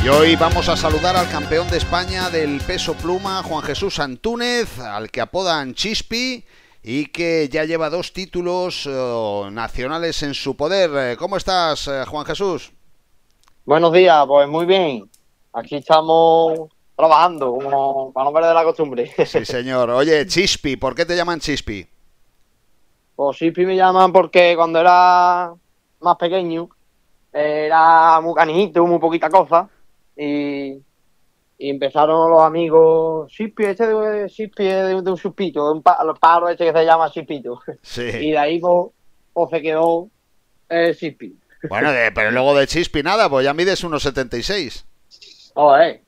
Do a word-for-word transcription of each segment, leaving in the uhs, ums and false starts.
Y hoy vamos a saludar al campeón de España del peso pluma, Juan Jesús Antúnez, al que apodan Chispi y que ya lleva dos títulos uh, nacionales en su poder. ¿Cómo estás, uh, Juan Jesús? Buenos días, pues muy bien. Aquí estamos trabajando, como para no perder la costumbre. Sí, señor. Oye, Chispi, ¿por qué te llaman Chispi? Pues Chispi me llaman porque cuando era más pequeño era muy canijito, muy poquita cosa. Y, y empezaron los amigos, Chispi, este de Chispi es de, de un suspito, de un pa- paro este que se llama Chispito. Sí. Y de ahí pues, pues se quedó el Chispi. Bueno, de, pero luego de Chispi nada, pues ya mides uno setenta y seis. Joder,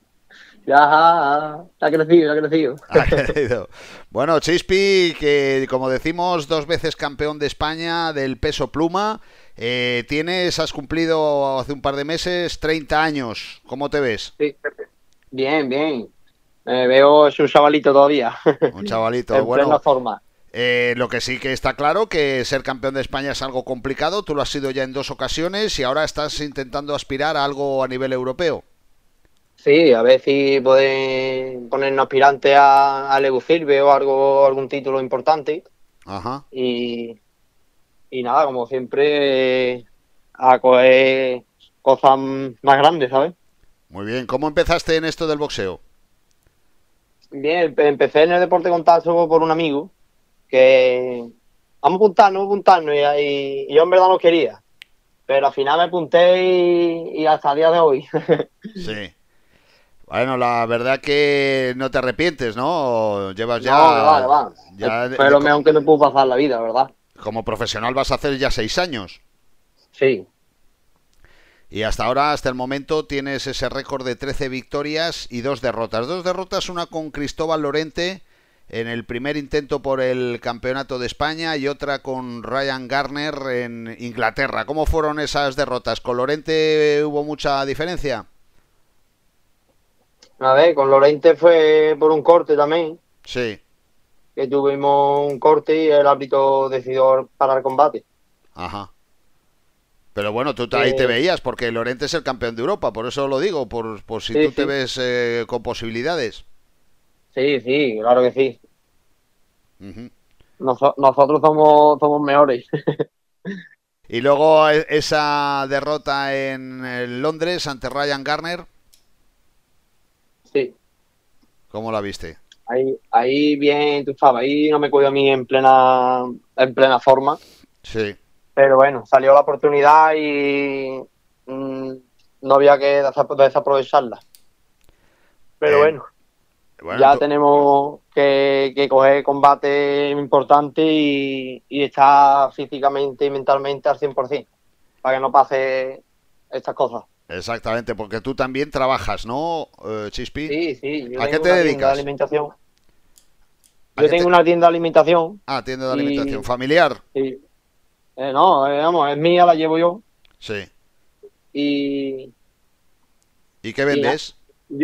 ya ha crecido, ha crecido. Ha crecido. Bueno, Chispi, que como decimos, dos veces campeón de España del peso pluma. Eh, tienes, has cumplido hace un par de meses treinta años. ¿Cómo te ves? Sí, bien, bien. Me veo, es un chavalito todavía. Un chavalito. En Bueno, plena forma. eh, lo que sí que está claro que ser campeón de España es algo complicado. Tú lo has sido ya en dos ocasiones y ahora estás intentando aspirar a algo a nivel europeo. Sí, a ver si pueden ponernos aspirante a, a Legusirve o algo, algún título importante. Ajá. Y, y nada, como siempre, a coger cosas más grandes, ¿sabes? Muy bien. ¿Cómo empezaste en esto del boxeo? Bien, empe- empecé en el deporte contacto por un amigo que vamos a apuntarnos, vamos a apuntarnos y, y- y yo en verdad no quería. Pero al final me apunté y, y hasta el día de hoy. Sí. Bueno, la verdad que no te arrepientes, ¿no? Llevas No, que va, ya, que va. ya de- Fue de lo co- mejor que me pudo pasar la vida, ¿verdad? como profesional vas a hacer ya seis años. Sí, Y hasta ahora, hasta el momento, tienes ese récord de trece victorias y dos derrotas. Dos derrotas, una con Cristóbal Lorente en el primer intento por el Campeonato de España y otra con Ryan Garner en Inglaterra. ¿Cómo fueron esas derrotas? ¿Con Lorente hubo mucha diferencia? a ver, con Lorente fue por un corte también, Sí, que tuvimos un corte y el árbitro decidió parar el combate. ajá. Pero bueno, tú te- ahí te Eh, veías, porque Lorente es el campeón de Europa, por eso lo digo, por, por si sí, tú te sí, ves eh, con posibilidades. sí, sí, claro que sí. Ujú. Noso- nosotros somos, somos mejores. Y luego e- esa derrota en eh, Londres ante Ryan Garner, Sí, ¿cómo la viste? ahí, ahí bien, tú sabes, ahí no me cuido a mí en plena, en plena forma. Sí. Pero bueno, salió la oportunidad y mm, no había que desa- desaprovecharla. Pero Eh, bueno. bueno, Ya tú, tenemos que, que coger combate importante y, y estar físicamente y mentalmente al cien por ciento para que no pase estas cosas. exactamente, porque tú también trabajas, ¿no, eh, Chispi? Sí, sí, yo ¿A qué tengo te una tienda de dedicas? alimentación. ¿A Yo qué tengo te... una tienda de alimentación Ah, tienda de alimentación y, familiar. y, eh, no, eh, vamos, es mía, la llevo yo Sí. y, ¿Y qué y nada, vendes? yo-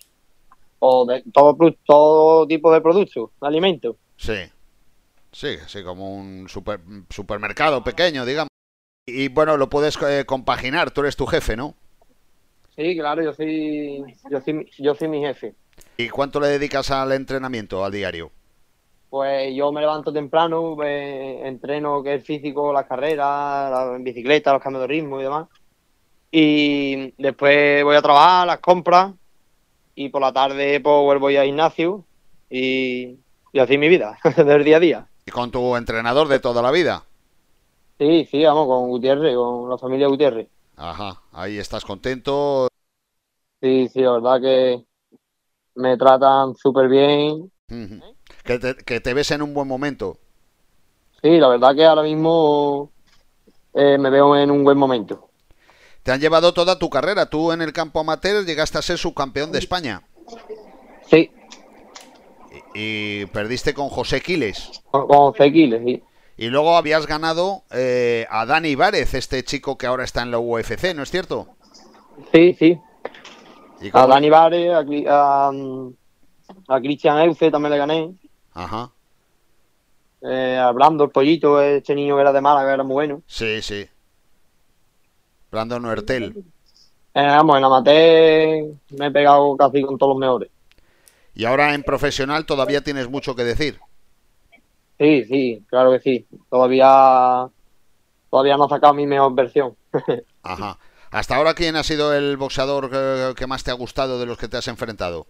o de, todo, pro- todo tipo de productos, de alimentos. Sí. Sí, sí, como un super- supermercado pequeño, digamos. Y bueno, lo puedes eh, compaginar, tú eres tu jefe, ¿no? Sí, claro, yo soy, yo soy, mi- yo soy mi jefe. ¿Y cuánto le dedicas al entrenamiento, al diario? Pues yo me levanto temprano, me entreno que es físico, las carreras, la bicicleta, los cambios de ritmo y demás. Y después voy a trabajar, las compras, y por la tarde pues vuelvo ya al gimnasio y, y así mi vida, del día a día. ¿Y con tu entrenador de toda la vida? Sí, sí, vamos, con Gutiérrez, con la familia Gutiérrez. Ajá, ahí estás contento. Sí, sí, la verdad que me tratan súper bien. Ujú. Que te, que te ves en un buen momento. Sí, la verdad que ahora mismo eh, me veo en un buen momento. Te han llevado toda tu carrera. Tú en el campo amateur llegaste a ser subcampeón de España. Sí, Y, y perdiste con José Quiles. con, con Fequiles, sí. Y luego habías ganado eh, a Dani Várez, este chico que ahora está en la U F C, ¿no es cierto? Sí, sí. ¿Y A cómo le- Dani Vare, a, Cri- a, a Christian Euce también le gané. Ajá, Eh, a Brando, el pollito, este niño que era de Málaga, era muy bueno. sí, sí. Brandon Huertel. Eh, vamos, en amateur me he pegado casi con todos los mejores. Y ahora en profesional todavía tienes mucho que decir. Sí, sí, claro que sí. Todavía, todavía no he sacado mi mejor versión. Ajá. Hasta ahora, ¿quién ha sido el boxeador que, que más te ha gustado de los que te has enfrentado?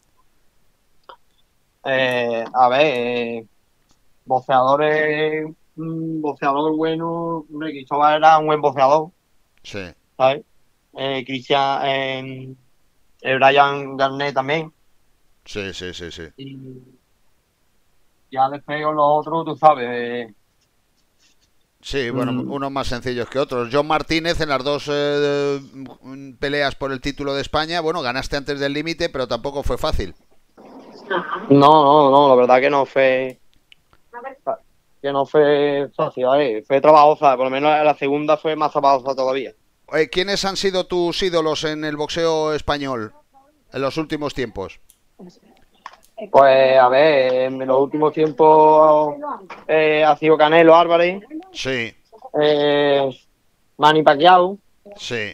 Eh, a ver, eh, boxeadores, un boxeador bueno, hombre, Cristóbal era un buen boxeador, Sí, ¿sabes? Eh, Cristian, eh, eh, Brian Garnett también. sí, sí, sí, sí. Y ya después con los otros, tú sabes. eh, Sí, bueno, mm, unos más sencillos que otros. John Martínez en las dos eh, peleas por el título de España, bueno, ganaste antes del límite, pero tampoco fue fácil. no, no, no, la verdad que no fue, que no fue fácil, ¿vale? Fue trabajosa, por lo menos la segunda fue más trabajosa todavía. Eh, ¿Quiénes han sido tus ídolos en el boxeo español en los últimos tiempos? Pues a ver, en los últimos tiempos eh, ha sido Canelo Álvarez, Sí, eh, Manny Pacquiao sí.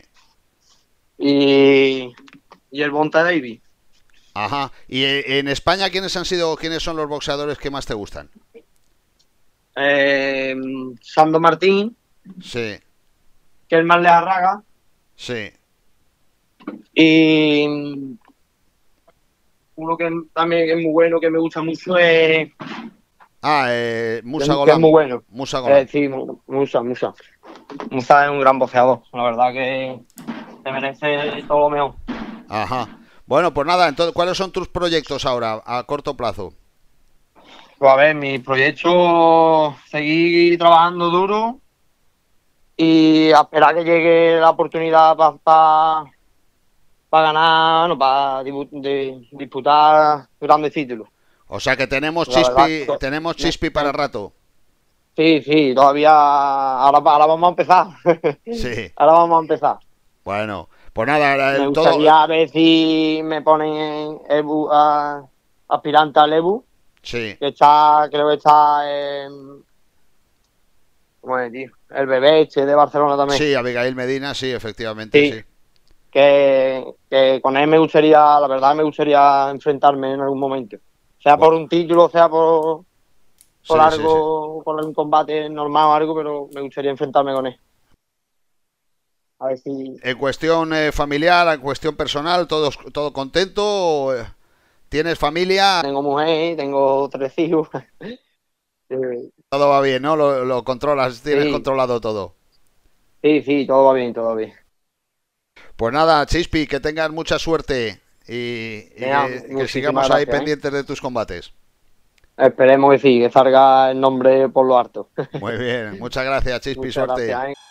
y, y el Bonta Davis. Ajá. ¿Y eh, en España quiénes han sido, quiénes son los boxeadores que más te gustan? Eh, Sando Martín, Sí, que es el más Lejarraga, sí. y uno que también es muy bueno, que me gusta mucho, es Ah, eh, Musa que es muy Golán. bueno. Musa Eh, Golán. sí, Mu- Musa, Musa. Musa es un gran boxeador, la verdad que se merece todo lo mejor. Ajá. Bueno, pues nada, entonces, ¿cuáles son tus proyectos ahora a corto plazo? Pues a ver, mi proyecto, seguir trabajando duro y a esperar que llegue la oportunidad para ganar, no, para disputar grandes títulos. O sea que tenemos La verdad, chispi, que- tenemos me- chispi para me- rato. sí, sí, todavía, ahora, ahora vamos a empezar. Sí. Ahora vamos a empezar. Bueno, pues nada, Me el todo. gustaría ver si me ponen en Ebu, a- aspirante al Ebu, Sí, que está, creo que está en, ¿cómo es, tío? El bebé este de Barcelona también. sí, Abigail Medina, sí, efectivamente, Sí, sí. que, que con él me gustaría, la verdad me gustaría enfrentarme en algún momento. Sea Bu- por un título, sea por, por Sí, sí, sí. algo, por un combate normal o algo, pero me gustaría enfrentarme con él. A ver si En cuestión eh, familiar, en cuestión personal, todo, todo contento. eh, ¿Tienes familia? tengo mujer, tengo tres hijos. Eh, Todo va bien, ¿no? Lo, lo controlas, tienes Sí, controlado todo. sí, sí, todo va bien, todo va bien. Pues nada, Chispi, que tengas mucha suerte y, y Venga, que, que muchísimas sigamos ahí gracias, ¿eh? pendientes de tus combates. Esperemos que sí, que salga el nombre por lo harto. Muy bien, muchas gracias, Chispi, Muchas suerte. gracias, ¿eh?